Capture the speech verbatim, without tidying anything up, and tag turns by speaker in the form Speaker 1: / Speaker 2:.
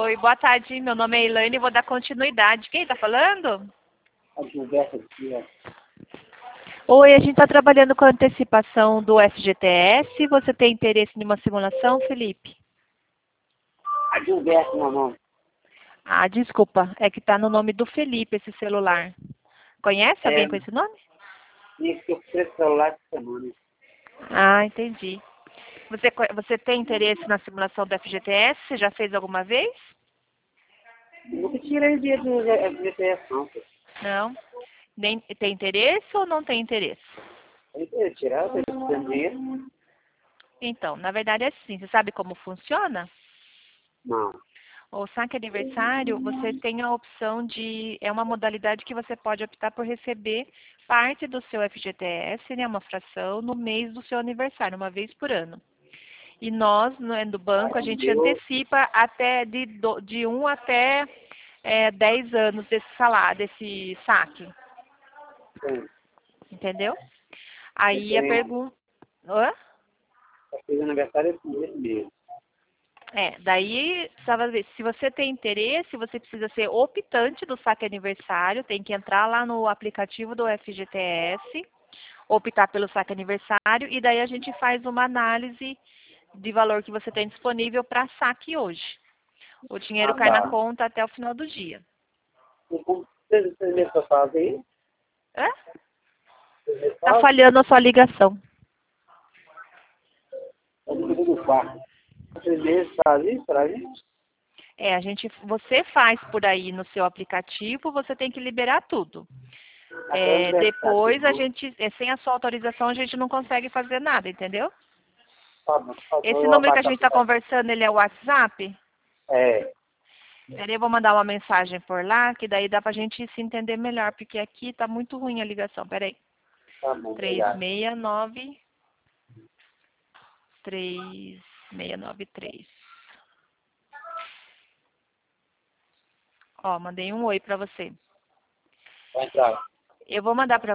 Speaker 1: Oi, boa tarde. Meu nome é Elaine e vou dar continuidade. Quem está falando?
Speaker 2: A Gilberto aqui, ó.
Speaker 1: Oi, a gente está trabalhando com a antecipação do F G T S. Você tem interesse em uma simulação, Felipe?
Speaker 2: A Gilberto, meu nome.
Speaker 1: Ah, desculpa. É que está no nome do Felipe esse celular. Conhece
Speaker 2: É,
Speaker 1: alguém com esse nome?
Speaker 2: isso que eu fiz celular essa semana.
Speaker 1: Ah, entendi. Você, co- você tem interesse na simulação do F G T S? Você já fez alguma vez?
Speaker 2: Nunca tirei dia do F G T S, não. pô.
Speaker 1: Não. Nem, tem interesse ou não tem interesse?
Speaker 2: Tem que tirar, tem que ter dinheiro.
Speaker 1: Então, na verdade é assim. Você sabe como funciona?
Speaker 2: Não.
Speaker 1: O saque aniversário, você tem a opção de... É uma modalidade que você pode optar por receber parte do seu F G T S, né, uma fração, no mês do seu aniversário, uma vez por ano. E nós, no, do banco, a gente
Speaker 2: Eu,
Speaker 1: antecipa até de, do- de um até é, dez anos desse salário, desse saque.
Speaker 2: tenho.
Speaker 1: Entendeu?
Speaker 2: Eu
Speaker 1: Aí a
Speaker 2: tenho.
Speaker 1: pergunta... Hã?
Speaker 2: Eu fiz aniversário esse mês mesmo.
Speaker 1: É, daí, precisava ver, se você tem interesse, você precisa ser optante do saque aniversário, tem que entrar lá no aplicativo do F G T S, optar pelo saque aniversário, e daí a gente faz uma análise de valor que você tem disponível para saque hoje. O dinheiro
Speaker 2: Ah,
Speaker 1: cai na
Speaker 2: tá.
Speaker 1: conta até o final do dia.
Speaker 2: E como vocês, vocês meses que eu faço aí?
Speaker 1: É?
Speaker 2: Vocês meses
Speaker 1: Tá
Speaker 2: fazem?
Speaker 1: falhando a sua ligação.
Speaker 2: Eu não cuido do quarto. Vocês meses fazem isso pra gente?
Speaker 1: É, a gente, você faz por aí no seu aplicativo, você tem que liberar tudo.
Speaker 2: Até o
Speaker 1: É,
Speaker 2: aniversário.
Speaker 1: depois a
Speaker 2: Não.
Speaker 1: gente, é, sem a sua autorização, a gente não consegue fazer nada, entendeu?
Speaker 2: Tá bom. Tá bom,
Speaker 1: Esse
Speaker 2: eu vou
Speaker 1: número que a
Speaker 2: abaixar
Speaker 1: gente
Speaker 2: o
Speaker 1: está
Speaker 2: aplicativo.
Speaker 1: conversando, ele é o WhatsApp?
Speaker 2: É.
Speaker 1: Peraí, eu vou mandar uma mensagem por lá, que daí dá pra gente se entender melhor, porque aqui tá muito ruim a ligação. Peraí.
Speaker 2: Tá bom,
Speaker 1: três
Speaker 2: obrigado.
Speaker 1: seis nove, três seis nove três. Ó, mandei um oi pra você.
Speaker 2: Vai entrar.
Speaker 1: Eu vou mandar pra